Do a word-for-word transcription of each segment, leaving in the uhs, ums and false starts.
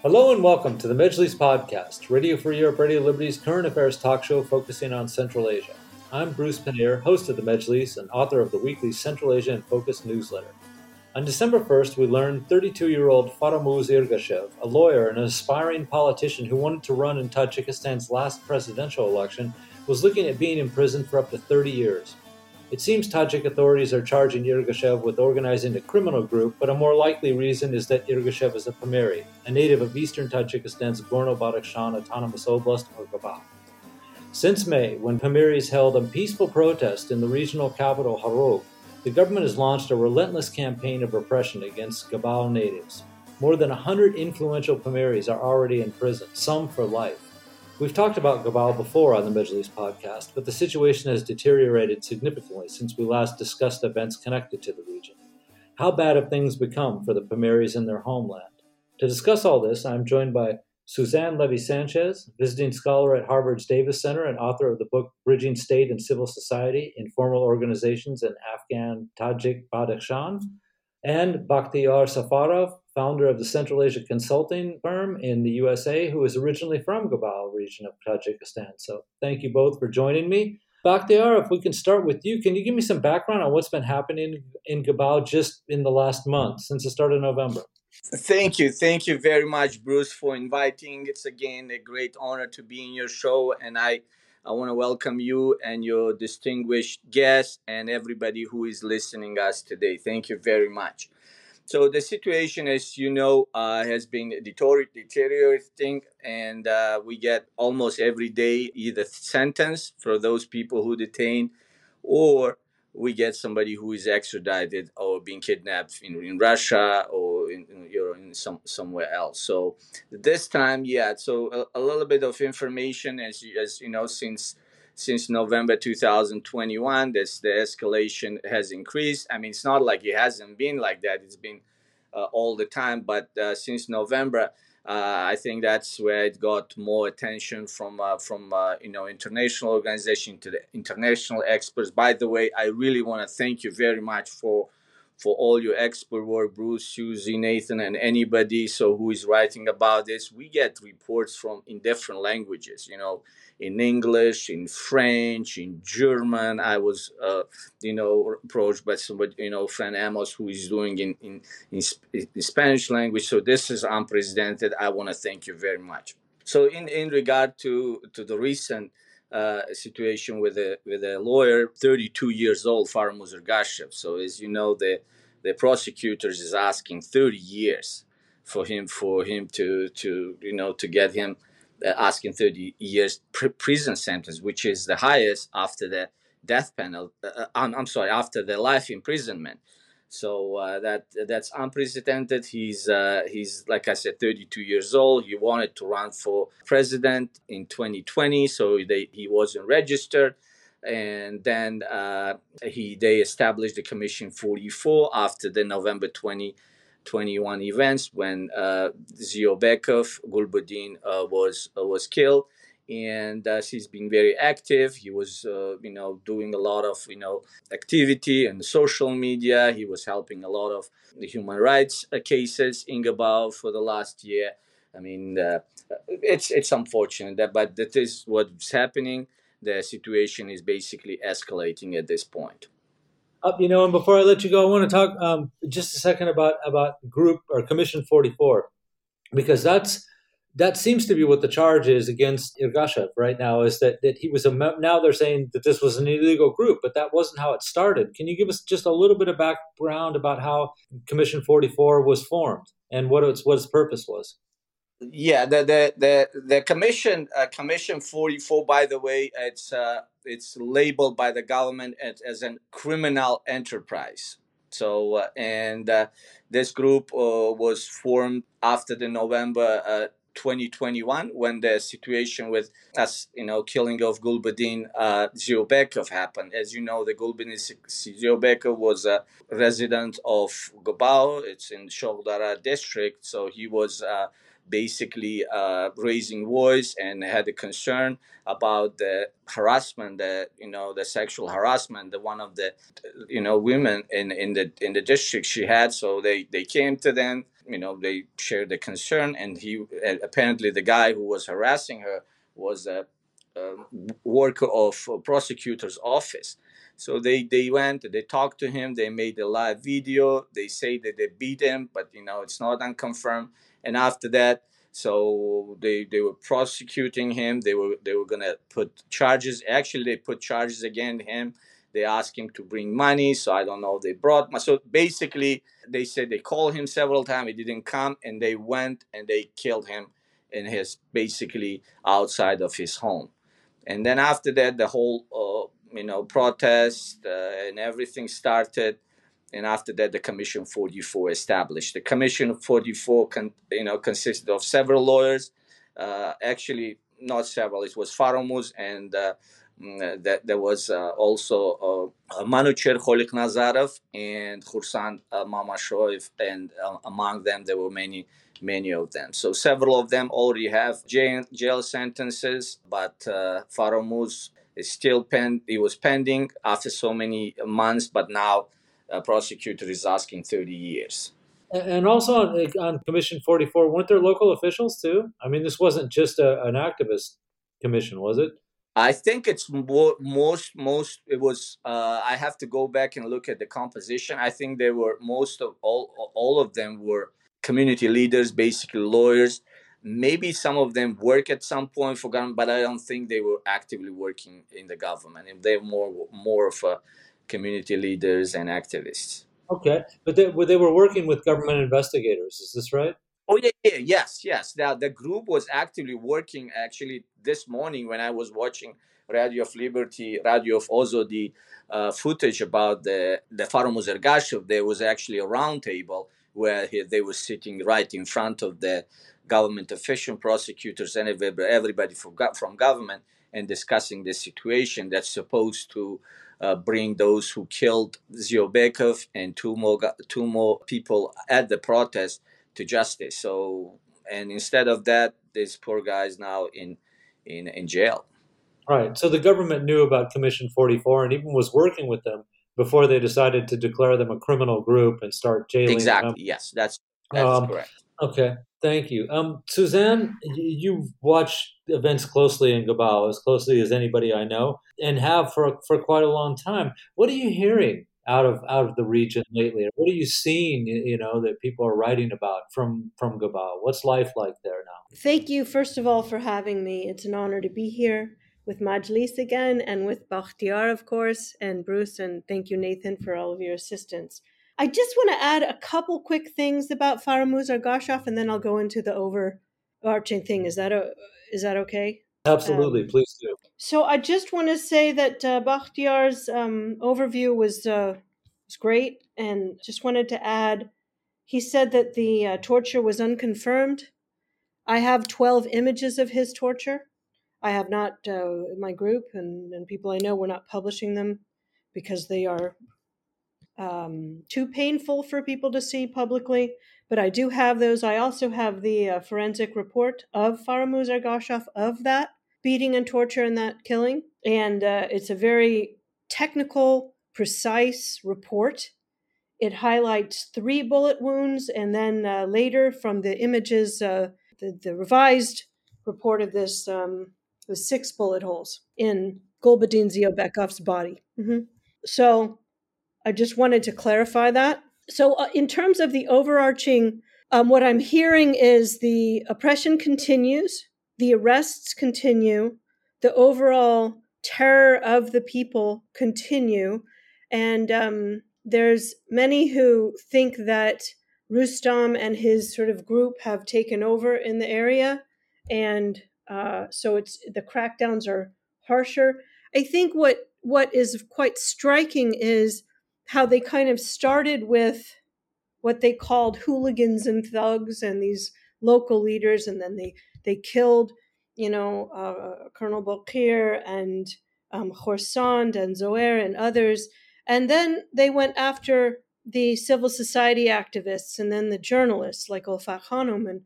Hello and welcome to the Majlis Podcast, Radio Free Europe, Radio Liberty's current affairs talk show focusing on Central Asia. I'm Bruce Pannier, host of the Majlis and author of the weekly Central Asia in Focus newsletter. On December first, we learned thirty-two-year-old Faramuz Ergashev, a lawyer and an aspiring politician who wanted to run in Tajikistan's last presidential election, was looking at being imprisoned for up to thirty years. It seems Tajik authorities are charging Ergashev with organizing a criminal group, but a more likely reason is that Ergashev is a Pamiri, a native of eastern Tajikistan's Gorno-Badakhshan Autonomous Oblast, or Gabal. Since May, when Pamiris held a peaceful protest in the regional capital Harov, the government has launched a relentless campaign of repression against Gabal natives. More than one hundred influential Pamiris are already in prison, some for life. We've talked about Gabal before on the Majlis podcast, but the situation has deteriorated significantly since we last discussed events connected to the region. How bad have things become for the Pamiris in their homeland? To discuss all this, I'm joined by Suzanne Levy-Sanchez, visiting scholar at Harvard's Davis Center and author of the book Bridging State and Civil Society, Informal Organizations in Afghan Tajik Badakhshan, and Bakhtiar Safarov, founder of the Central Asia consulting firm in the U S A, who is originally from Gabal region of Tajikistan. So thank you both for joining me. Bakhtiar, if we can start with you, can you give me some background on what's been happening in Gabal just in the last month, since the start of November? Thank you. Thank you very much, Bruce, for inviting. It's again a great honor to be in your show, and I, I want to welcome you and your distinguished guests and everybody who is listening us today. Thank you very much. So the situation, as you know, uh, has been deteriorating, and uh, we get almost every day either sentence for those people who detain, or we get somebody who is extradited or being kidnapped in, in Russia or in, in, you know, in some somewhere else. So this time, yeah. So a, a little bit of information, as you, as you know, since. Since November two thousand twenty-one, this, the escalation has increased. I mean, it's not like it hasn't been like that. It's been uh, all the time. But uh, since November, uh, I think that's where it got more attention from, uh, from uh, you know, international organization to the international experts. By the way, I really want to thank you very much for for all your expert work, Bruce, Susie, Nathan, and anybody so who is writing about this. We get reports from in different languages, you know, in English, in French, in German. I was, uh, you know, approached by somebody, you know, friend Amos, who is doing in, in, in, in Spanish language. So this is unprecedented. I want to thank you very much. So in, in regard to, to the recent uh, situation with a with a lawyer, thirty-two years old, Faramuz Ergashev. So as you know, the the prosecutors is asking thirty years for him for him to to you know to get him uh, asking thirty years pr- prison sentence, which is the highest after the death penalty. Uh, I'm, I'm sorry, after the life imprisonment. So uh, that that's unprecedented. He's uh, he's like I said, thirty-two years old. He wanted to run for president in twenty twenty, so they, he wasn't registered. And then uh, he they established the Commission forty-four after the November twenty twenty-one events when uh, Ziobekov Gulbuddin uh, was uh, was killed. And uh, he's been very active. He was, uh, you know, doing a lot of, you know, activity in social media. He was helping a lot of the human rights uh, cases in Gabal for the last year. I mean, uh, it's it's unfortunate that, but that is what's happening. The situation is basically escalating at this point. Uh, you know, and before I let you go, I want to talk um, just a second about about Group or Commission forty-four, because that's. That seems to be what the charge is against Ergashev right now, is that, that he was a, now they're saying that this was an illegal group, but that wasn't how it started. Can you give us just a little bit of background about how Commission forty-four was formed and what its, what its purpose was? Yeah, the the the, the commission uh, Commission forty-four, by the way, it's uh, it's labeled by the government as, as a criminal enterprise. So uh, and uh, this group uh, was formed after the November uh, twenty twenty-one, when the situation with us, you know, killing of Gulbuddin uh, Ziobekov happened. As you know, the Gulbuddin Ziobekov was a resident of Gabal. It's in Shohdara district, so he was. Uh, basically uh, raising voice and had a concern about the harassment, the you know the sexual harassment that one of the you know women in in the in the district she had. So they they came to them, you know they shared the concern, and he apparently the guy who was harassing her was a, a worker of a prosecutor's office. So they they went, they talked to him, they made a live video, they say that they beat him, but you know it's not unconfirmed. And after that, so they they were prosecuting him, they were they were gonna put charges. Actually, they put charges against him. They asked him to bring money, so I don't know if they brought money. So basically they said they called him several times, he didn't come, and they went and they killed him in his, basically outside of his home. And then after that, the whole uh, you know protest uh, and everything started. And after that, the Commission forty-four established. The Commission forty-four con, you know consisted of several lawyers. Uh, actually, not several. It was Faromuz, and uh, mm, that there was uh, also uh, Manucher Kholik Nazarov and Khursan uh, Mamashoev, and uh, among them there were many many of them. So several of them already have jail, jail sentences, but uh, Faromuz is still pen. It was pending after so many months, but now a prosecutor is asking thirty years. And also on, on Commission forty-four, weren't there local officials too? I mean, this wasn't just a, an activist commission, was it? I think it's more, most most it was. Uh, I have to go back and look at the composition. I think they were most of all all of them were community leaders, basically lawyers. Maybe some of them work at some point for government, but I don't think they were actively working in the government. They're more more of a community leaders and activists. Okay, but they, they were working with government investigators. Is this right? Oh yeah, yeah, yes, yes. The, the group was actively working. Actually, this morning when I was watching Radio of Liberty, Radio of Ozo, the uh, footage about the the Faromuz Ergashev, there was actually a round table where he, they were sitting right in front of the government official, prosecutors, and everybody from, from government, and discussing the situation that's supposed to uh, bring those who killed Ziobekov and two more two more people at the protest to justice. So, and instead of that, this poor guy is now in in in jail. Right. So the government knew about Commission forty-four and even was working with them before they decided to declare them a criminal group and start jailing exactly. them. Yes, that's that's um, correct. Okay, thank you. Um, Suzanne, you've watched events closely in Gabal, as closely as anybody I know, and have for for quite a long time. What are you hearing out of out of the region lately? What are you seeing, you know, that people are writing about from from Gabal? What's life like there now? Thank you, first of all, for having me. It's an honor to be here with Majlis again and with Bakhtiar, of course, and Bruce, and thank you, Nathan, for all of your assistance. I just want to add a couple quick things about Faromuz Ergashev, and then I'll go into the overarching thing. Is that a, is that okay? Absolutely, um, please do. So I just want to say that uh, Bakhtiar's um, overview was uh, was great, and just wanted to add, he said that the uh, torture was unconfirmed. I have twelve images of his torture. I have not, uh, my group and, and people I know, we're not publishing them because they are um, too painful for people to see publicly. But I do have those. I also have the uh, forensic report of Faromuz Ergashev of that beating and torture and that killing. And uh, it's a very technical, precise report. It highlights three bullet wounds, and then uh, later from the images, uh, the, the revised report of this um, was six bullet holes in Gulbuddin Ziobekov's body. Mm-hmm. So I just wanted to clarify that. So uh, in terms of the overarching, um, what I'm hearing is the oppression continues, the arrests continue, the overall terror of the people continue, and um, there's many who think that Rustam and his sort of group have taken over in the area, and uh, so it's the crackdowns are harsher. I think what what is quite striking is how they kind of started with what they called hooligans and thugs and these local leaders, and then they they killed, you know, uh, Colonel Bokir and um, Khorsand and Zoer and others. And then they went after the civil society activists and then the journalists like Olfa Khanum and,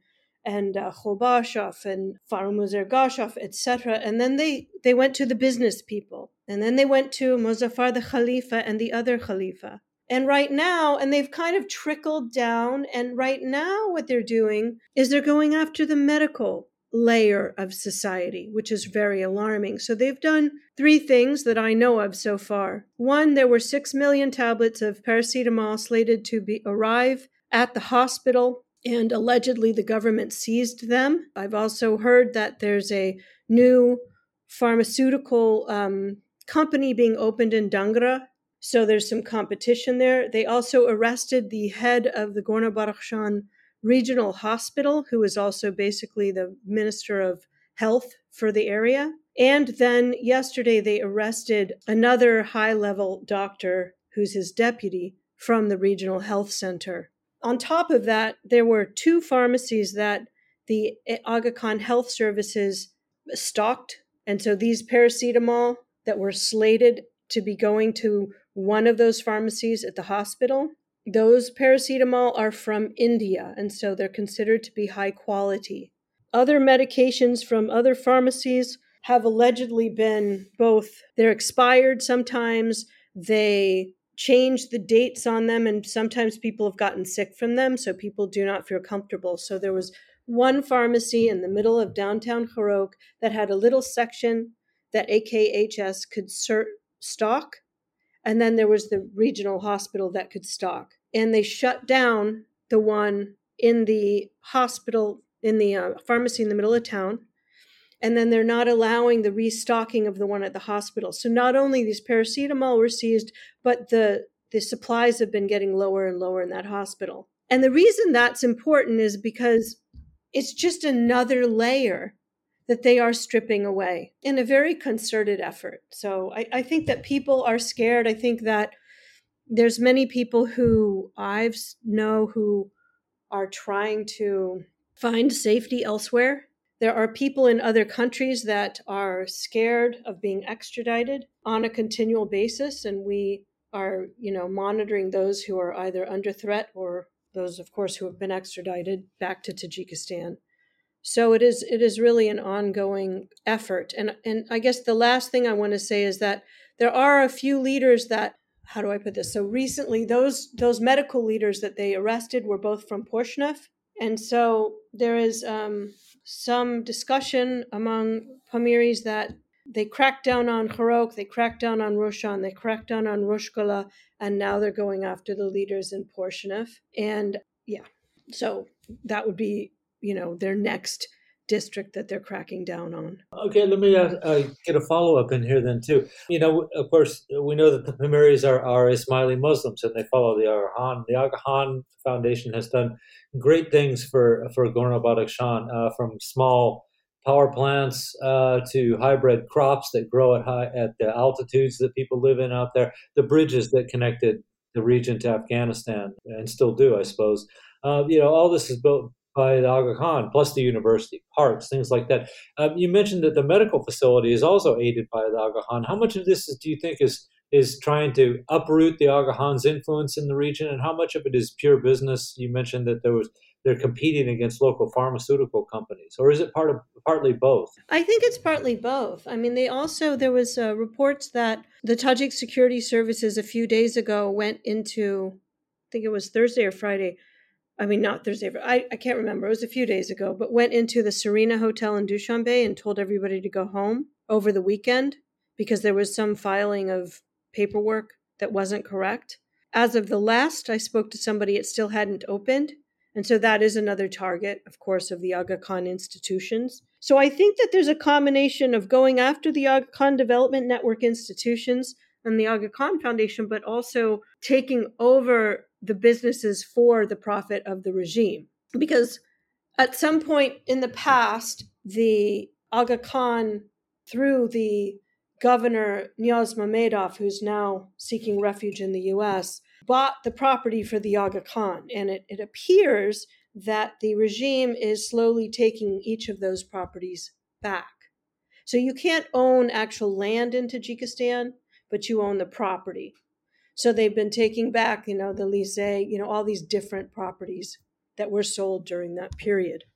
and uh, Khobashov and Farumuz Ergashov, et cetera. And then they, they went to the business people. And then they went to Muzaffar the Khalifa and the other Khalifa. And right now, and they've kind of trickled down, and right now what they're doing is they're going after the medical layer of society, which is very alarming. So they've done three things that I know of so far. One, there were six million tablets of paracetamol slated to be arrive at the hospital, and allegedly the government seized them. I've also heard that there's a new pharmaceutical um, company being opened in Dangra. So there's some competition there. They also arrested the head of the Gorno-Badakhshan Regional Hospital, who is also basically the Minister of Health for the area. And then yesterday they arrested another high-level doctor who's his deputy from the Regional Health Center. On top of that, there were two pharmacies that the Aga Khan Health Services stocked. And so these paracetamol that were slated to be going to one of those pharmacies at the hospital, those paracetamol are from India, and so they're considered to be high quality. Other medications from other pharmacies have allegedly been both, they're expired sometimes, they change the dates on them, and sometimes people have gotten sick from them, so people do not feel comfortable. So there was one pharmacy in the middle of downtown Khorog that had a little section that A K H S could cert- stock, and then there was the regional hospital that could stock. And they shut down the one in the hospital, in the uh, pharmacy in the middle of town. And then they're not allowing the restocking of the one at the hospital. So not only these paracetamol were seized, but the, the supplies have been getting lower and lower in that hospital. And the reason that's important is because it's just another layer that they are stripping away in a very concerted effort. So I, I think that people are scared. I think that there's many people who I know who are trying to find safety elsewhere. There are people in other countries that are scared of being extradited on a continual basis, and we are, you know, monitoring those who are either under threat or those, of course, who have been extradited back to Tajikistan. So it is it is really an ongoing effort. And and I guess the last thing I want to say is that there are a few leaders that, how do I put this? So recently those those medical leaders that they arrested were both from Porshnev. And so there is um, some discussion among Pamiris that they cracked down on Khorog, they cracked down on Roshan, they cracked down on Roshkola, and now they're going after the leaders in Porshnev. And yeah, so that would be, you know, their next district that they're cracking down on. Okay, let me uh, uh, get a follow-up in here then too. You know, of course, we know that the Pamiris are, are Ismaili Muslims and they follow the Aga Khan. The Aga Khan Foundation has done great things for, for Gorno-Badakhshan, uh, from small power plants uh, to hybrid crops that grow at high at the altitudes that people live in out there, the bridges that connected the region to Afghanistan and still do, I suppose. Uh, you know, all this is built by the Aga Khan, plus the university, parks, things like that. Um, you mentioned that the medical facility is also aided by the Aga Khan. How much of this is, do you think is is trying to uproot the Aga Khan's influence in the region, and how much of it is pure business? You mentioned that there was they're competing against local pharmaceutical companies, or is it part of partly both? I think it's partly both. I mean, they also there was uh, reports that the Tajik security services a few days ago went into, I think it was Thursday or Friday. I mean, not Thursday, but I, I can't remember. It was a few days ago, but went into the Serena Hotel in Dushanbe and told everybody to go home over the weekend because there was some filing of paperwork that wasn't correct. As of the last I spoke to somebody, it still hadn't opened. And so that is another target, of course, of the Aga Khan institutions. So I think that there's a combination of going after the Aga Khan Development Network institutions and the Aga Khan Foundation, but also taking over the businesses for the profit of the regime. Because at some point in the past, the Aga Khan, through the governor Niaz Mamedov, who's now seeking refuge in the U S, bought the property for the Aga Khan. And it, it appears that the regime is slowly taking each of those properties back. So you can't own actual land in Tajikistan, but you own the property. So they've been taking back, you know, the Lycée, you know, all these different properties that were sold during that period.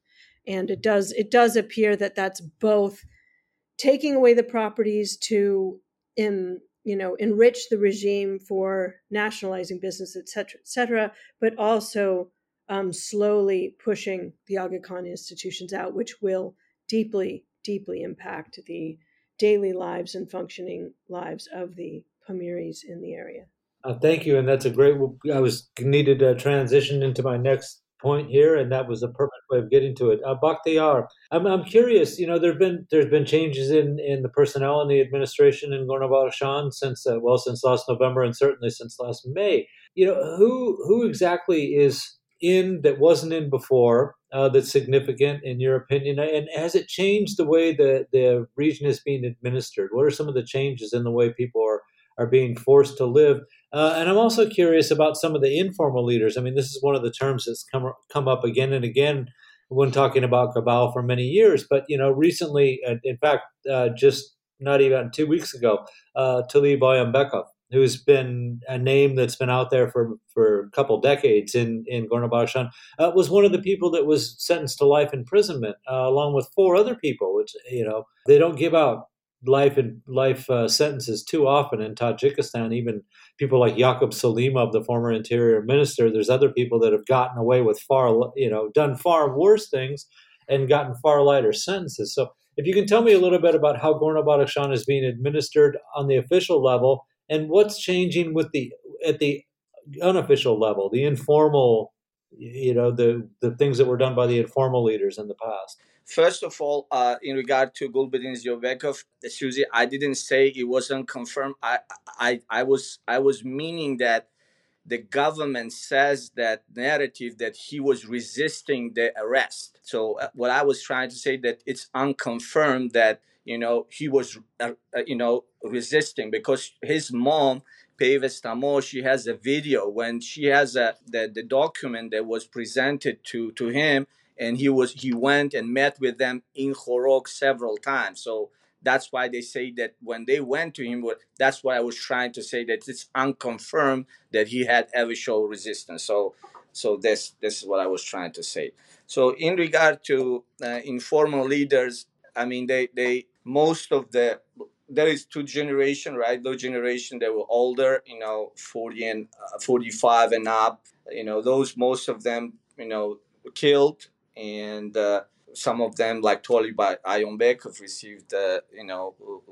And it does it does appear that that's both taking away the properties to in, you know, enrich the regime for nationalizing business, et cetera, et cetera, but also um, slowly pushing the Aga Khan institutions out, which will deeply, deeply impact the daily lives and functioning lives of the Pamiris in the area. Uh, thank you, and that's a great. I was needed to transition into my next point here, and that was a perfect way of getting to it. Uh, Bakhtiar, I'm I'm curious. You know, there've been there's been changes in in the personnel in the administration in Gorno-Badakhshan since uh, well since last November, and certainly since last May. You know, who who exactly is in that wasn't in before uh, that's significant in your opinion, and has it changed the way the the region is being administered? What are some of the changes in the way people are are being forced to live? Uh, and I'm also curious about some of the informal leaders. I mean, this is one of the terms that's come come up again and again when talking about Cabal for many years. But you know, recently, uh, in fact, uh, just not even two weeks ago, uh, Talib Oyambekov, who's been a name that's been out there for, for a couple decades in in Gorno-Badakhshan, uh, was one of the people that was sentenced to life imprisonment, uh, along with four other people. Which you know, they don't give out life and life uh, sentences too often in Tajikistan. Even people like Yaqub Salimov, the former interior minister, there's other people that have gotten away with far, you know, done far worse things and gotten far lighter sentences. So if you can tell me a little bit about how Gorno-Badakhshan is being administered on the official level and what's changing with the at the unofficial level, the informal, you know, the the things that were done by the informal leaders in the past. First of all, uh, in regard to Gulbuddin Zyobekov, Susie, I didn't say it wasn't confirmed. I, I, I was, I was meaning that the government says that narrative that he was resisting the arrest. So uh, what I was trying to say that it's unconfirmed that you know he was uh, uh, you know resisting, because his mom Pervez Tamo, she has a video when she has a the, the document that was presented to to him, and he was he went and met with them in Khorog several times. So that's why they say that when they went to him, that's what I was trying to say, that it's unconfirmed that he had ever shown resistance. So, so this this is what I was trying to say. So, in regard to uh, informal leaders, I mean, they they most of the there is two generation, right? Those generation that were older, you know, forty and uh, forty-five and up. You know, those most of them, you know, were killed, and uh, some of them, like Talib Ayonbekov, received, uh, you know,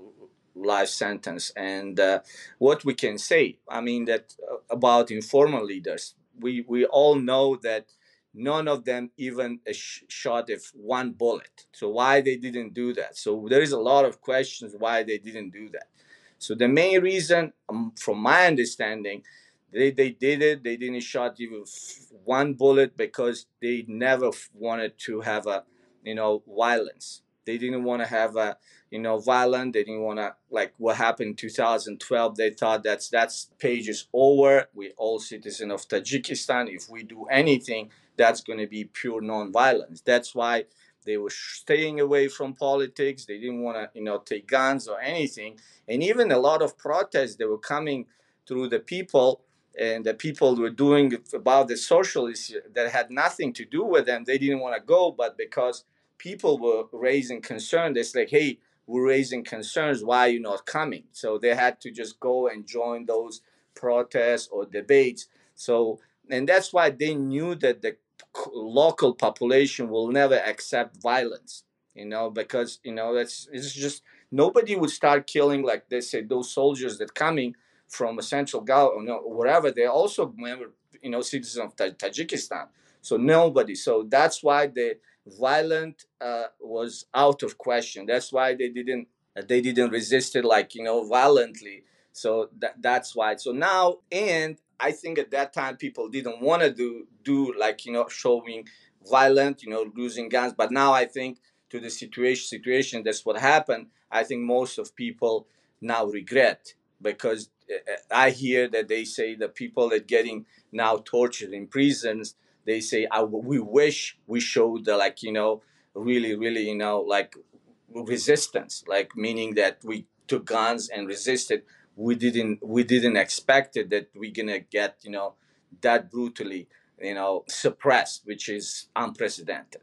life sentence. And uh, what we can say, I mean, that uh, about informal leaders, we we all know that none of them even uh, sh- shot if one bullet. So why they didn't do that? So there is a lot of questions why they didn't do that. So the main reason, um, from my understanding, they, they did it. They didn't shot even one bullet because they never wanted to have a, you know, violence. They didn't want to have a, you know, violent. They didn't want to, like what happened in two thousand twelve. They thought that's that's page is over. We all citizens of Tajikistan. If we do anything, that's going to be pure non-violence. That's why they were staying away from politics. They didn't want to, you know, take guns or anything. And even a lot of protests that were coming through the people, and the people were doing about the social issue that had nothing to do with them. They didn't want to go, but because people were raising concerns, it's like, hey, we're raising concerns, why are you not coming? So they had to just go and join those protests or debates. So, and that's why they knew that the local population will never accept violence, you know, because, you know, that's, it's just, nobody would start killing, like they say, those soldiers that coming from a central government or wherever. They're also member, you know, citizens of Tajikistan. So nobody. So that's why the violent uh, was out of question. That's why they didn't they didn't resist it, like, you know, violently. So that that's why. So now, and I think at that time people didn't want to do do like, you know, showing violent, you know, using guns. But now I think to the situation situation that's what happened. I think most of people now regret, because I hear that they say the people that getting now tortured in prisons, they say, I, we wish we showed the, like, you know, really, really, you know, like resistance, like meaning that we took guns and resisted. We didn't, we didn't expect it that we're gonna get, you know, that brutally, you know, suppressed, which is unprecedented.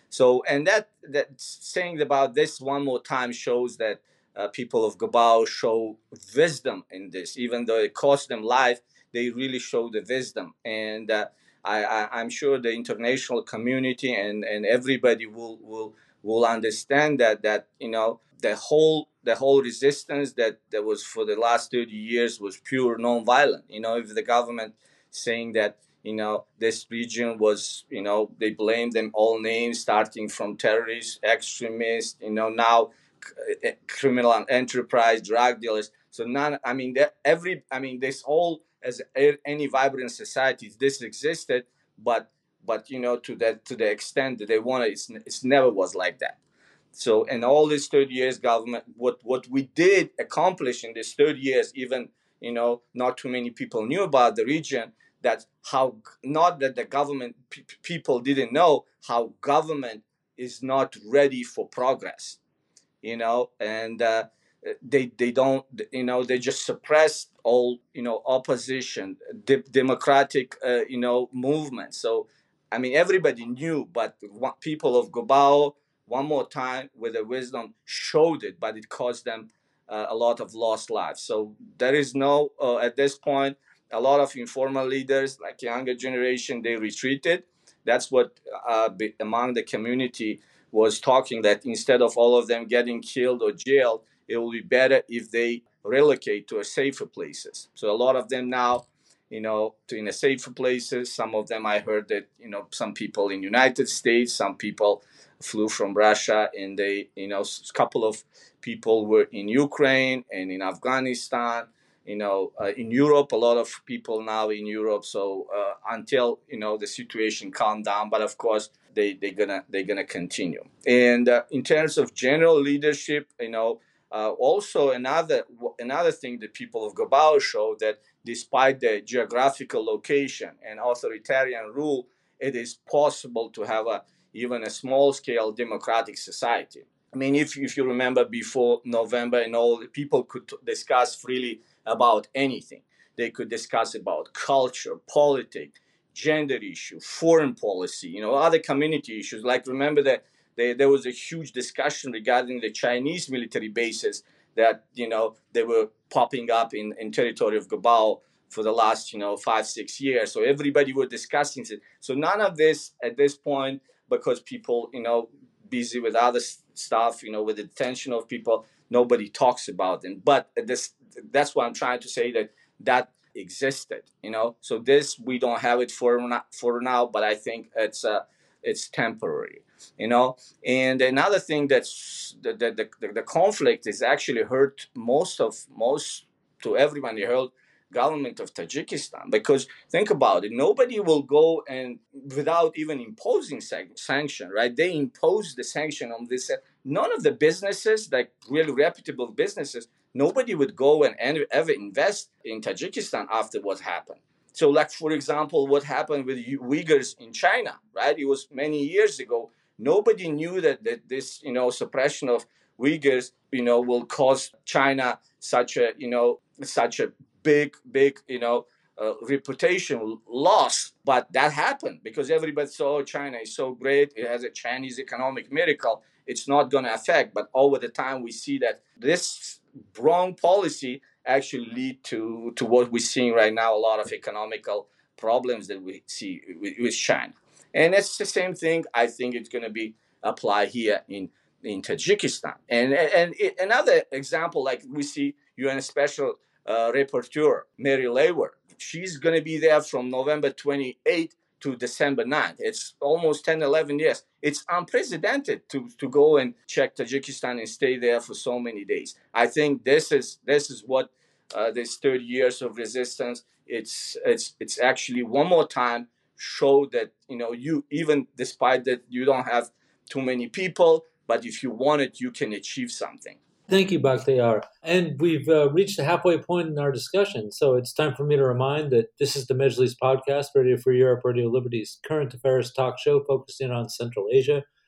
So, and that that saying about this one more time shows that uh, people of Gabao show wisdom in this, even though it cost them life. They really show the wisdom, and uh, I, I, I'm sure the international community and, and everybody will will will understand that that you know the whole the whole resistance that, that was for the last thirty years was pure non-violent. You know, if the government saying that you know this region was you know they blame them all names starting from terrorists, extremists, you know now c- criminal enterprise, drug dealers. So none. I mean, that every. I mean, this all as a- any vibrant societies this existed, but but you know to that to the extent that they wanted, it's, it's never was like that. So in all these thirty years, government, what what we did accomplish in these thirty years, even you know, not too many people knew about the region. That how not that the government pe- people didn't know how government is not ready for progress, you know, and uh, they they don't, you know, they just suppress all, you know, opposition, de- democratic, uh, you know, movement. So, I mean, everybody knew, but people of Gobao, one more time with the wisdom, showed it, but it caused them uh, a lot of lost lives. So there is no, uh, at this point, a lot of informal leaders, like younger generation, they retreated. That's what uh, be, among the community was talking that instead of all of them getting killed or jailed, it will be better if they relocate to a safer places. So a lot of them now, you know, to in a safer places. Some of them I heard that you know some people in United States, some people flew from Russia, and they you know a couple of people were in Ukraine and in Afghanistan. You know, uh, in Europe, a lot of people now in Europe. So uh, until you know the situation calm down, but of course they they're gonna they're gonna continue. And uh, in terms of general leadership, you know, uh, also another another thing that people of Gabao show that despite the geographical location and authoritarian rule, it is possible to have a even a small scale democratic society. I mean, if, if you remember before November and all, people could discuss freely about anything. They could discuss about culture, politics, gender issue, foreign policy, you know, other community issues. Like remember that they, there was a huge discussion regarding the Chinese military bases that, you know, they were popping up in, in territory of Gabao for the last, you know, five, six years. So everybody were discussing it. So none of this at this point, because people, you know, busy with other stuff, you know, with the attention of people, nobody talks about them. But this, that's what I'm trying to say, that that existed, you know. So this we don't have it for for now, but I think it's uh, it's temporary, you know. And another thing that's the the, the, the conflict is actually hurt most of most to everyone. It hurt government of Tajikistan, because think about it, nobody will go and without even imposing sanction, right? They impose the sanction on this. None of the businesses, like really reputable businesses, nobody would go and ever invest in Tajikistan after what happened. So, like for example, what happened with Uyghurs in China, right? It was many years ago. Nobody knew that, that this, you know, suppression of Uyghurs, you know, will cause China such a, you know, such a big, big, you know, uh, reputation loss. But that happened because everybody saw China is so great. It has a Chinese economic miracle. It's not going to affect. But over the time, we see that this wrong policy actually lead to, to what we're seeing right now, a lot of economical problems that we see with, with China. And it's the same thing. I think it's going to be applied here in, in Tajikistan. And, and it, another example, like we see U N Special uh, Rapporteur, Mary Laver, she's going to be there from November twenty-eighth to December ninth. It's almost ten, eleven years. It's unprecedented to, to go and check Tajikistan and stay there for so many days. I think this is this is what uh, this thirty years of resistance, it's it's it's actually one more time show that, you know, you, even despite that you don't have too many people, but if you want it, you can achieve something. Thank you, Bakhtiar. And we've uh, reached the halfway point in our discussion, so it's time for me to remind that this is the Mejlis podcast, Radio Free Europe, Radio Liberty's current affairs talk show focusing on Central Asia.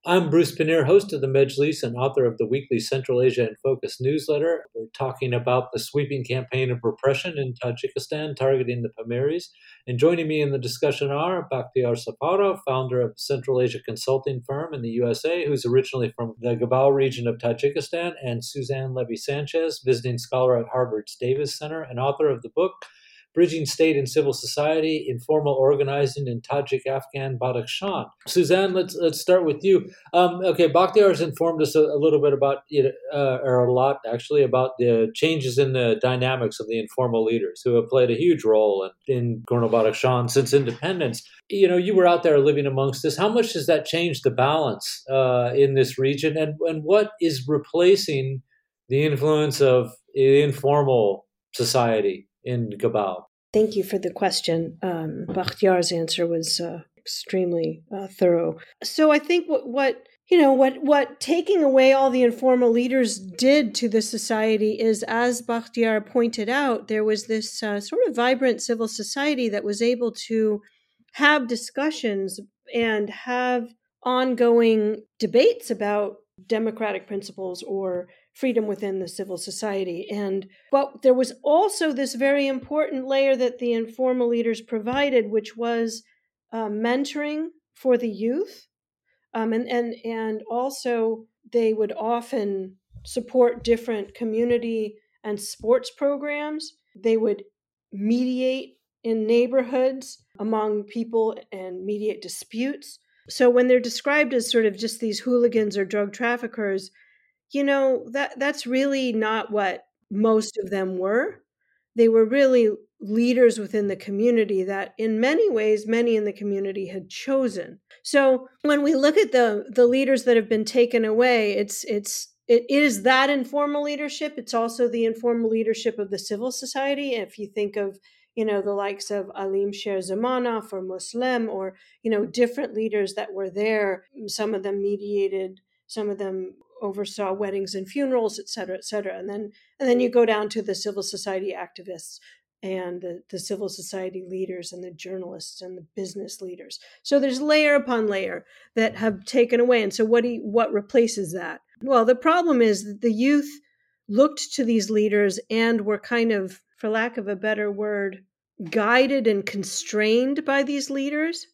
I'm Bruce Pannier, host of the Majlis and author of the weekly Central Asia in Focus newsletter. We're talking about the sweeping campaign of repression in Tajikistan targeting the Pamiris. And joining me in the discussion are Bakhtiar Safarov, founder of Central Asia consulting firm in the U S A, who's originally from the Gabao region of Tajikistan, and Suzanne Levy-Sanchez, visiting scholar at Harvard's Davis Center and author of the book Bridging State and Civil Society, Informal Organizing in Tajik-Afghan Badakhshan. Suzanne, let's let's start with you. Um, okay, Bakhtiar has informed us a, a little bit about, you know, uh, or a lot actually, about the changes in the dynamics of the informal leaders who have played a huge role in, in Gorno-Badakhshan since independence. You know, you were out there living amongst this. How much does that change the balance uh, in this region, and and what is replacing the influence of informal society in Gabao? Thank you for the question. Um, Bakhtiar's answer was uh, extremely uh, thorough. So I think what, what you know what what taking away all the informal leaders did to the society is, as Bakhtiar pointed out, there was this uh, sort of vibrant civil society that was able to have discussions and have ongoing debates about democratic principles or freedom within the civil society. And but there was also this very important layer that the informal leaders provided, which was uh, mentoring for the youth. Um, and, and, and also they would often support different community and sports programs. They would mediate in neighborhoods among people and mediate disputes. So when they're described as sort of just these hooligans or drug traffickers, you know, that that's really not what most of them were. They were really leaders within the community that in many ways, many in the community had chosen. So when we look at the the leaders that have been taken away, it's it's it is that informal leadership. It's also the informal leadership of the civil society. If you think of, you know, the likes of Alim Sher Zamanov or Muslim, or, you know, different leaders that were there, some of them mediated, some of them oversaw weddings and funerals, et cetera, et cetera. And then and then you go down to the civil society activists and the, the civil society leaders and the journalists and the business leaders. So there's layer upon layer that have taken away. And so what do you, what replaces that? Well, the problem is that the youth looked to these leaders and were kind of, for lack of a better word, guided and constrained by these leaders.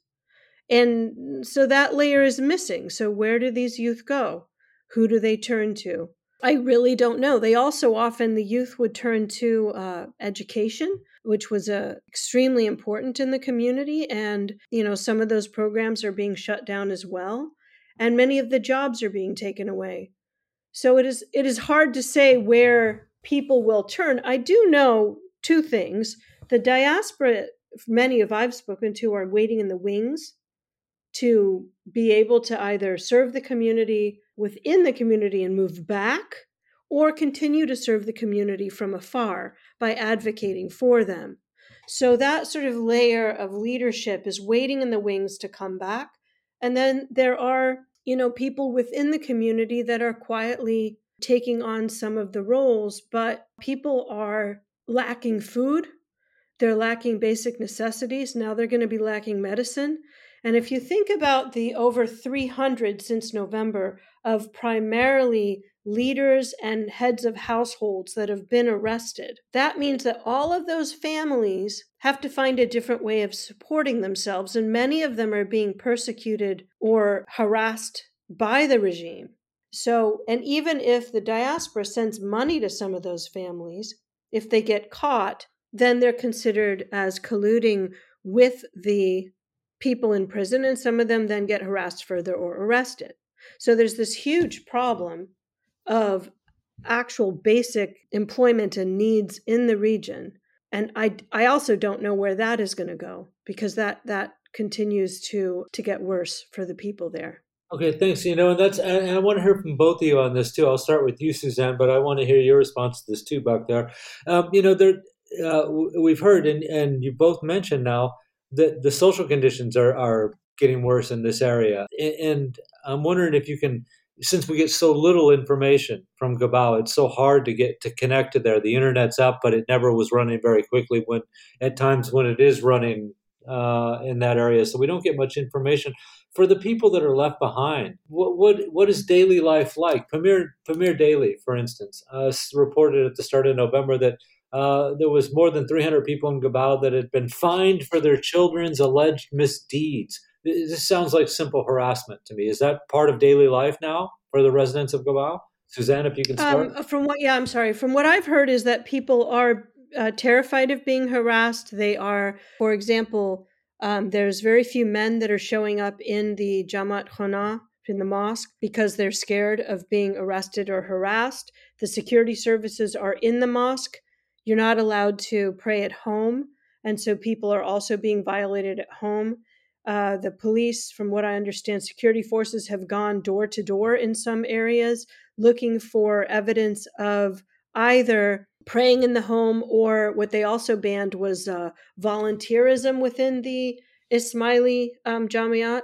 And so that layer is missing. So where do these youth go? Who do they turn to? I really don't know. They also often, the youth would turn to uh, education, which was uh, extremely important in the community. And, you know, some of those programs are being shut down as well. And many of the jobs are being taken away. So it is it is hard to say where people will turn. I do know two things. The diaspora, many of I've spoken to, are waiting in the wings to be able to either serve the community within the community and move back, or continue to serve the community from afar by advocating for them. So that sort of layer of leadership is waiting in the wings to come back. And then there are, you know, people within the community that are quietly taking on some of the roles, but people are lacking food. They're lacking basic necessities. Now they're going to be lacking medicine. And if you think about the over three hundred since November of primarily leaders and heads of households that have been arrested, that means that all of those families have to find a different way of supporting themselves. And many of them are being persecuted or harassed by the regime. So, and even if the diaspora sends money to some of those families, if they get caught, then they're considered as colluding with the people in prison, and some of them then get harassed further or arrested. So there's this huge problem of actual basic employment and needs in the region. And I, I also don't know where that is going to go, because that, that continues to, to get worse for the people there. Okay, thanks. You know, and that's, and I want to hear from both of you on this too. I'll start with you, Suzanne, but I want to hear your response to this too, Bakhtiar. Um, you know, there, uh, we've heard, and, and you both mentioned now, that the social conditions are, are getting worse in this area. And I'm wondering if you can, since we get so little information from Gabao, it's so hard to get to connect to there. The internet's up, but it never was running very quickly. When at times when it is running uh, in that area, so we don't get much information. For the people that are left behind, what what, what is daily life like? Pamir Pamir Daily, for instance, uh, reported at the start of November that uh, there was more than three hundred people in Gabao that had been fined for their children's alleged misdeeds. This sounds like simple harassment to me. Is that part of daily life now for the residents of Gabao? Suzanne, if you can start. Um, from what, yeah, I'm sorry. From what I've heard is that people are uh, terrified of being harassed. They are, for example, um, there's very few men that are showing up in the Jamaat Khana, in the mosque, because they're scared of being arrested or harassed. The security services are in the mosque. You're not allowed to pray at home. And so people are also being violated at home. Uh, the police, from what I understand, security forces have gone door to door in some areas looking for evidence of either praying in the home, or what they also banned was uh, volunteerism within the Ismaili um, Jamiat.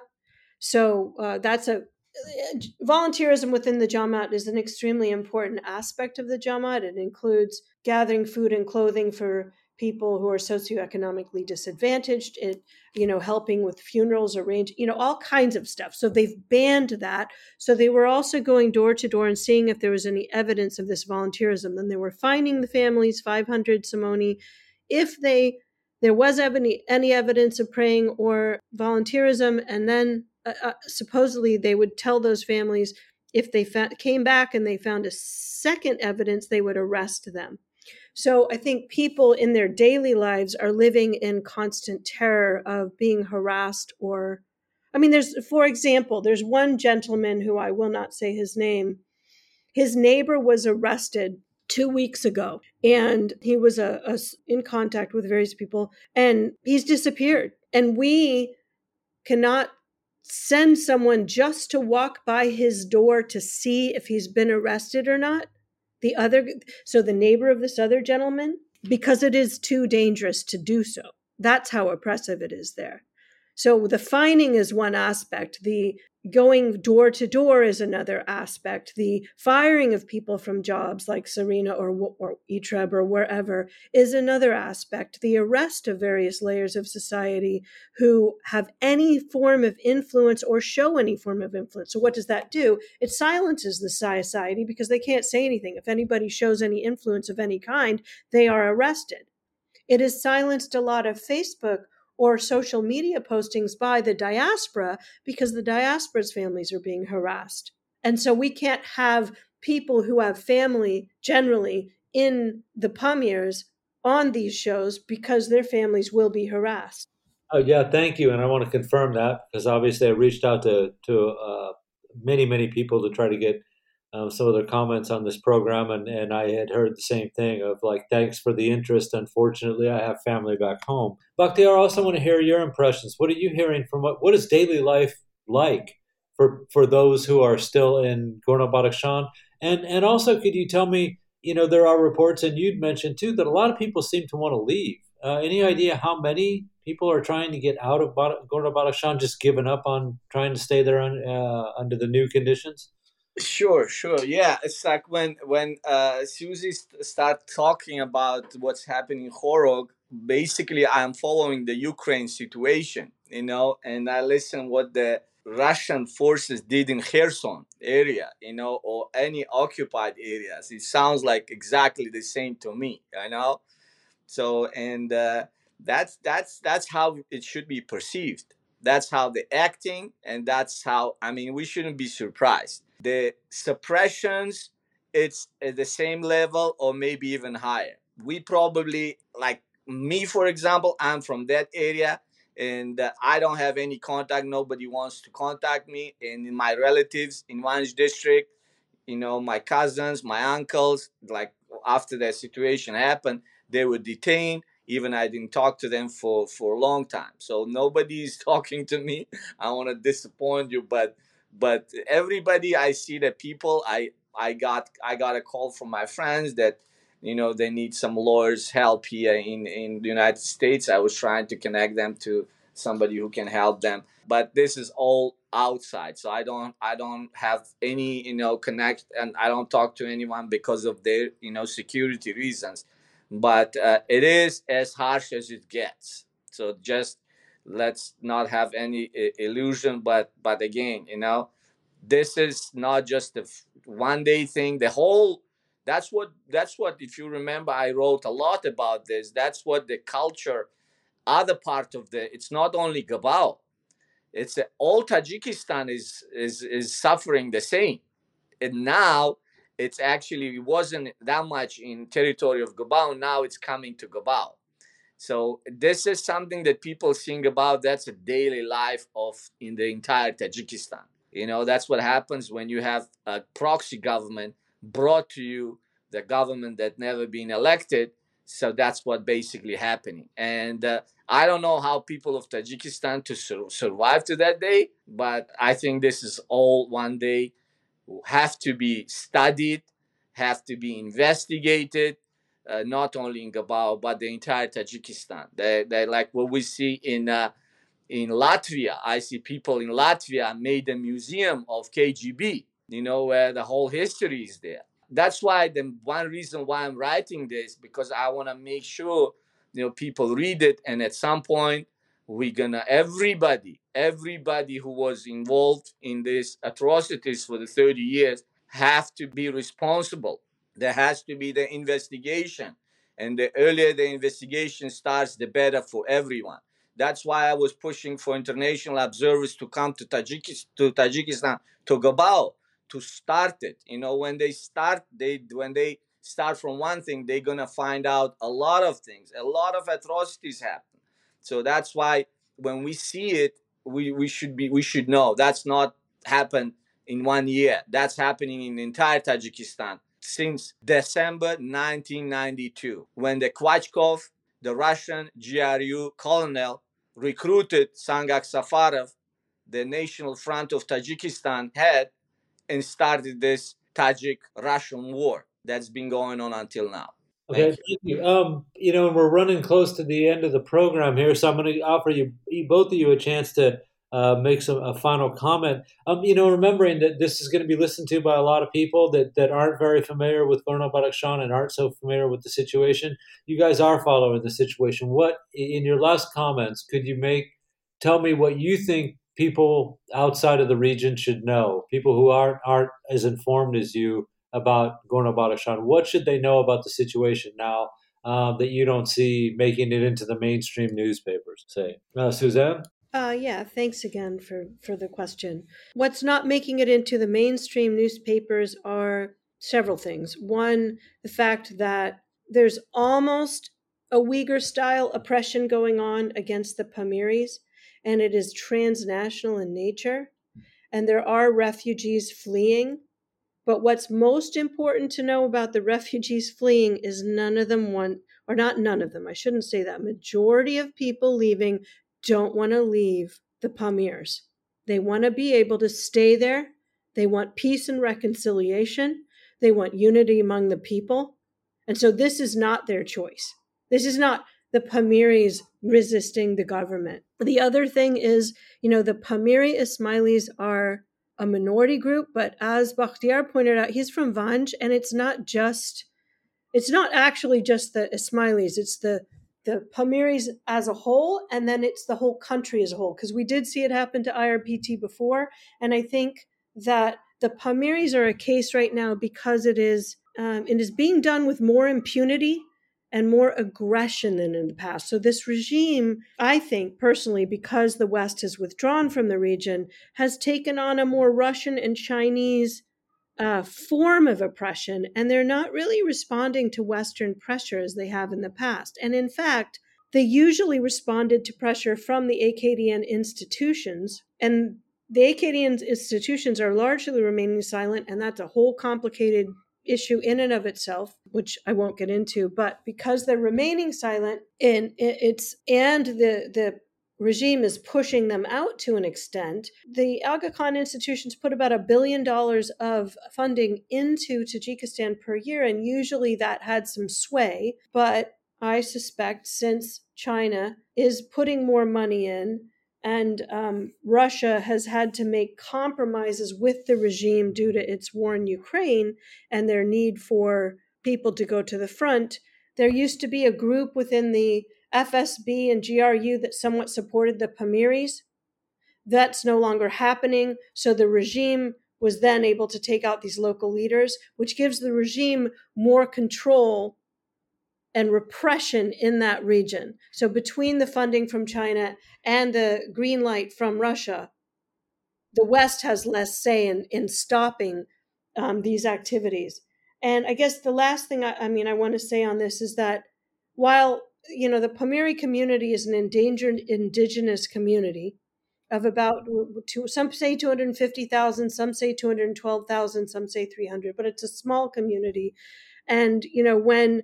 So uh, that's a volunteerism within the Jamaat is an extremely important aspect of the Jamaat. It includes gathering food and clothing for people who are socioeconomically disadvantaged, it, you know, helping with funerals, arrange, you know, all kinds of stuff. So they've banned that. So they were also going door to door and seeing if there was any evidence of this volunteerism. Then they were finding the families five hundred simoni if they there was any, any evidence of praying or volunteerism, and then uh, uh, supposedly they would tell those families if they fa- came back and they found a second evidence, they would arrest them. So I think people in their daily lives are living in constant terror of being harassed or, I mean, there's, for example, there's one gentleman who I will not say his name. His neighbor was arrested two weeks ago, and he was a, a, in contact with various people, and he's disappeared. And we cannot send someone just to walk by his door to see if he's been arrested or not. The other, so the neighbor of this other gentleman, because it is too dangerous to do so. That's how oppressive it is there. So the fining is one aspect. The going door to door is another aspect. The firing of people from jobs like Serena or, or Itreb or wherever is another aspect. The arrest of various layers of society who have any form of influence or show any form of influence. So what does that do? It silences the society because they can't say anything. If anybody shows any influence of any kind, they are arrested. It has silenced a lot of Facebook or social media postings by the diaspora because the diaspora's families are being harassed. And so we can't have people who have family generally in the Pamirs on these shows because their families will be harassed. Oh, yeah, thank you. And I want to confirm that because obviously I reached out to, to uh, many, many people to try to get um, some of their comments on this program. And, and I had heard the same thing of like, thanks for the interest. Unfortunately, I have family back home. Bakhtiar, I also want to hear your impressions. What are you hearing from what, what is daily life like for, for those who are still in Gorno-Badakhshan? And, and also, could you tell me, you know, there are reports, and you'd mentioned too, that a lot of people seem to want to leave. Uh, any idea how many people are trying to get out of Gorno-Badakhshan, just giving up on trying to stay there on, uh, under the new conditions? Sure, sure. Yeah, it's like when when uh, Susie st- start talking about what's happening in Khorog. Basically, I'm following the Ukraine situation, you know, and I listen what the Russian forces did in Kherson area, you know, or any occupied areas. It sounds like exactly the same to me, you know. So and uh, that's that's that's how it should be perceived. That's how they're acting, and that's how, I mean, we shouldn't be surprised. The suppressions, it's at the same level or maybe even higher. We probably, like me for example, I'm from that area, and uh, I don't have any contact. Nobody wants to contact me, and in my relatives in Wanj district, you know, my cousins, my uncles, like after that situation happened, they were detained. Even I didn't talk to them for for a long time, so nobody's talking to me. I want to disappoint you, but but everybody, I see that people, i i got i got a call from my friends that, you know, they need some lawyers help here in in the United States. I was trying to connect them to somebody who can help them, but this is all outside, so i don't i don't have any, you know, connect, and I don't talk to anyone because of their, you know, security reasons. But uh, it is as harsh as it gets. So just Let's not have any I- illusion. But but again, you know, this is not just a f- one day thing. The whole that's what that's what if you remember, I wrote a lot about this. That's what the culture, other part of the. It's not only Gabao. It's uh, all Tajikistan is is is suffering the same. And now it's actually it wasn't that much in territory of Gabao. Now it's coming to Gabao. So this is something that people think about. That's a daily life of in the entire Tajikistan. You know, that's what happens when you have a proxy government brought to you, the government that never been elected. So that's what basically happening. And uh, I don't know how people of Tajikistan to sur- survive to that day, but I think this is all one day have to be studied, have to be investigated, uh, not only in Gabao but the entire Tajikistan. They, they like what we see in uh, in Latvia. I see people in Latvia made a museum of K G B. You know where the whole history is there. That's why the one reason why I'm writing this because I want to make sure you know people read it and at some point we're gonna everybody everybody who was involved in these atrocities for the thirty years have to be responsible. There has to be the investigation, and the earlier the investigation starts the better for everyone. That's why I was pushing for international observers to come to Tajikistan to Tajikistan to Gabao to start it. You know, when they start they when they start from one thing, they're gonna find out a lot of things. A lot of atrocities happen. So that's why when we see it, we, we should be we should know that's not happened in one year. That's happening in the entire Tajikistan since December nineteen ninety-two, when the Kwachkov, the Russian G R U colonel, recruited Sangak Safarov, the National Front of Tajikistan head, and started this Tajik-Russian war that's been going on until now. Okay, Thank you. thank you. Um, you know, we're running close to the end of the program here, so I'm going to offer you both of you a chance to uh, make some a final comment. Um, you know, remembering that this is going to be listened to by a lot of people that that aren't very familiar with Gorno-Badakhshan and aren't so familiar with the situation. You guys are following the situation. What, in your last comments, could you make? Tell me what you think people outside of the region should know. People who aren't aren't as informed as you about Gorno-Badakhshan. What should they know about the situation now um, that you don't see making it into the mainstream newspapers? Say, uh, Suzanne. Uh, yeah, thanks again for, for the question. What's not making it into the mainstream newspapers are several things. One, the fact that there's almost a Uyghur style oppression going on against the Pamiris, and it is transnational in nature, and there are refugees fleeing. But what's most important to know about the refugees fleeing is none of them want, or not none of them, I shouldn't say that. Majority of people leaving don't want to leave the Pamirs. They want to be able to stay there. They want peace and reconciliation. They want unity among the people. And so this is not their choice. This is not the Pamiris resisting the government. The other thing is, you know, the Pamiri Ismailis are a minority group, but as Bakhtiar pointed out, he's from Vanj, and it's not just, it's not actually just the Ismailis, it's the the Pamiris as a whole, and then it's the whole country as a whole, because we did see it happen to I R P T before, and I think that the Pamiris are a case right now because it is um, it is being done with more impunity and more aggression than in the past. So this regime, I think personally, because the West has withdrawn from the region, has taken on a more Russian and Chinese uh, form of oppression, and they're not really responding to Western pressure as they have in the past. And in fact, they usually responded to pressure from the A K D N institutions, and the A K D N institutions are largely remaining silent, and that's a whole complicated issue in and of itself, which I won't get into. But because they're remaining silent, and it's and the the regime is pushing them out to an extent, the Aga Khan institutions put about a billion dollars of funding into Tajikistan per year, and usually that had some sway. But I suspect since China is putting more money in, and um, Russia has had to make compromises with the regime due to its war in Ukraine and their need for people to go to the front, there used to be a group within the F S B and G R U that somewhat supported the Pamiris. That's no longer happening. So the regime was then able to take out these local leaders, which gives the regime more control and repression in that region. So between the funding from China and the green light from Russia, the West has less say in, in stopping um, these activities. And I guess the last thing I, I mean I want to say on this is that while you know the Pamiri community is an endangered indigenous community of about two, some say two hundred fifty thousand, some say two hundred twelve thousand, some say three hundred, but it's a small community. And you know when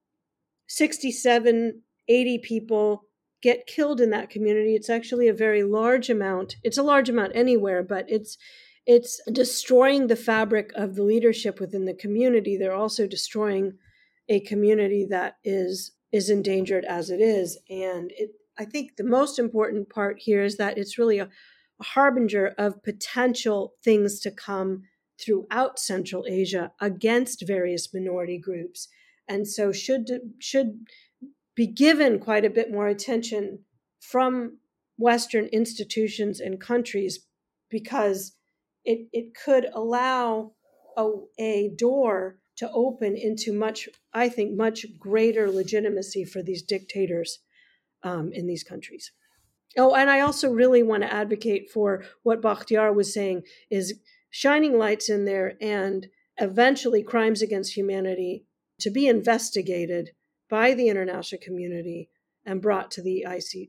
sixty-seven, eighty people get killed in that community, it's actually a very large amount. It's a large amount anywhere, but it's it's destroying the fabric of the leadership within the community. They're also destroying a community that is is endangered as it is. And it, I think the most important part here is that it's really a, a harbinger of potential things to come throughout Central Asia against various minority groups. And so should should be given quite a bit more attention from Western institutions and countries, because it, it could allow a, a door to open into much, I think, much greater legitimacy for these dictators um, in these countries. Oh, and I also really want to advocate for what Bakhtiar was saying, is shining lights in there and eventually crimes against humanity to be investigated by the international community and brought to the I C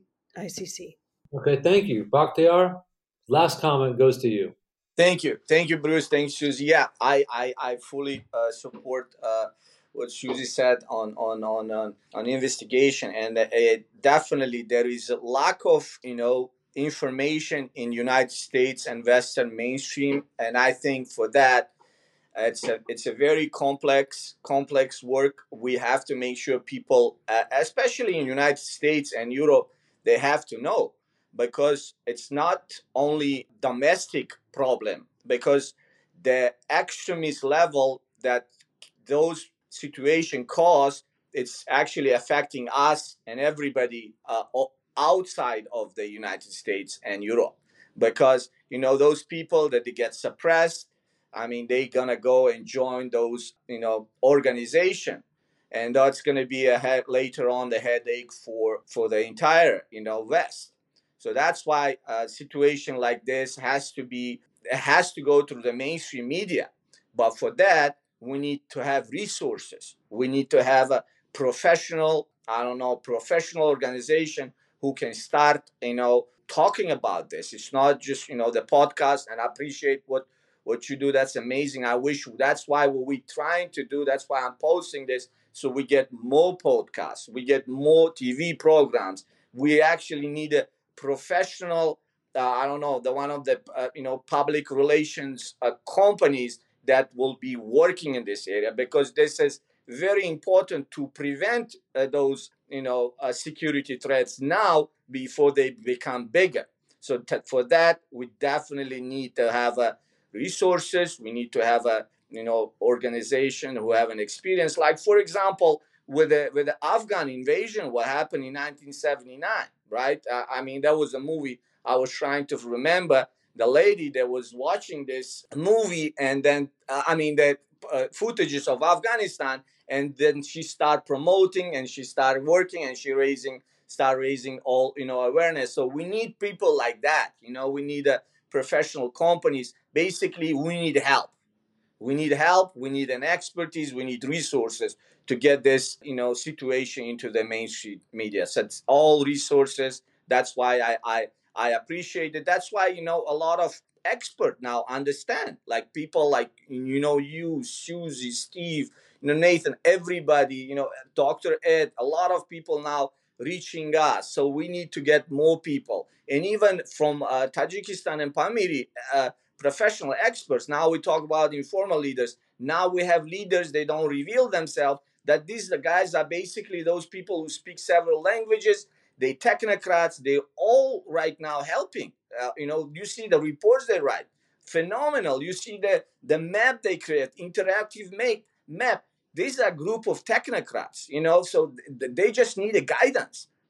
C. Okay, thank you. Bakhtiar, last comment goes to you. Thank you. Thank you, Bruce. Thanks, Susie. Yeah, I, I, I fully uh, support uh, what Susie said on on on on, on investigation, and uh, definitely there is a lack of you know information in United States and Western mainstream, and I think for that it's a it's a very complex complex work. We have to make sure people, uh, especially in United States and Europe, they have to know, because it's not only domestic problem, because the extremist level that those situation cause, it's actually affecting us and everybody uh, outside of the United States and Europe, because you know those people that they get suppressed, I mean, they're gonna go and join those, you know, organization, and that's gonna be a head later on the headache for for the entire, you know, West. So that's why a situation like this has to be has to go through the mainstream media. But for that, we need to have resources. We need to have a professional, I don't know, professional organization who can start, you know, talking about this. It's not just, you know, the podcast, and I appreciate what what you do. That's amazing. I wish that's why what we're trying to do. That's why I'm posting this, so we get more podcasts, we get more T V programs. We actually need a professional, uh, I don't know, the one of the uh, you know public relations uh, companies that will be working in this area, because this is very important to prevent uh, those you know uh, security threats now before they become bigger. So t- for that, we definitely need to have a resources. We need to have a you know organization who have an experience. Like for example, with the with the Afghan invasion, what happened in nineteen seventy-nine, right? Uh, I mean, that was a movie I was trying to remember. The lady that was watching this movie, and then uh, I mean the uh, footages of Afghanistan, and then she started promoting, and she started working, and she raising start raising all you know awareness. So we need people like that. You know, we need a professional companies. Basically, we need help. We need help. We need an expertise. We need resources to get this, you know, situation into the mainstream media. So it's all resources. That's why I, I, I appreciate it. That's why, you know, a lot of expert now understand, like people like, you know, you, Susie, Steve, you know, Nathan, everybody, you know, Doctor Ed, a lot of people now reaching us. So we need to get more people. And even from uh, Tajikistan and Pamiri, uh, professional experts. Now we talk about informal leaders. Now we have leaders, they don't reveal themselves, that these the guys are basically those people who speak several languages. They technocrats. They all right now helping. Uh, you know, you see the reports they write. Phenomenal. You see the, the map they create, interactive make, map. These are a group of technocrats, you know, so th- they just need a guidance.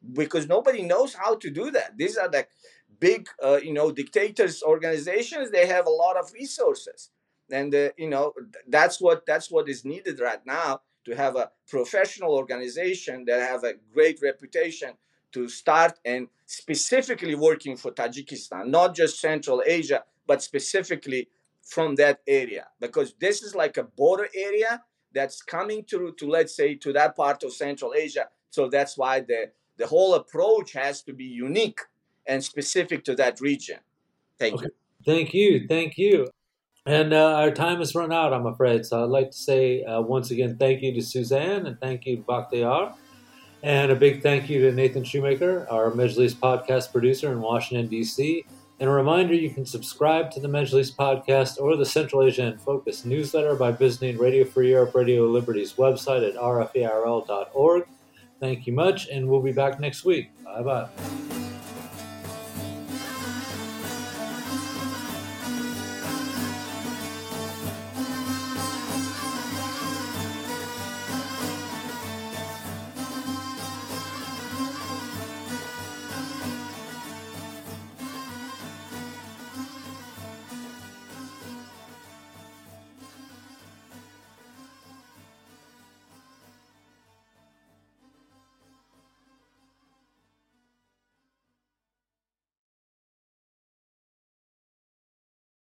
because nobody knows how to do that. These are the big, uh, you know, dictators organizations. They have a lot of resources, and uh, you know that's what that's what is needed right now, to have a professional organization that have a great reputation to start and specifically working for Tajikistan, not just Central Asia, but specifically from that area, because this is like a border area that's coming to, to let's say, to that part of Central Asia. So that's why the, the whole approach has to be unique and specific to that region. Thank okay. you. Thank you. Thank you. And uh, our time has run out, I'm afraid. So I'd like to say uh, once again, thank you to Suzanne, and thank you to Bakhtiar. And a big thank you to Nathan Shoemaker, our Majlis podcast producer in Washington, D C. And a reminder, you can subscribe to the Majlis podcast or the Central Asia in Focus newsletter by visiting Radio Free Europe, Radio Liberty's website at r f a r l dot org. Thank you much, and we'll be back next week. Bye-bye.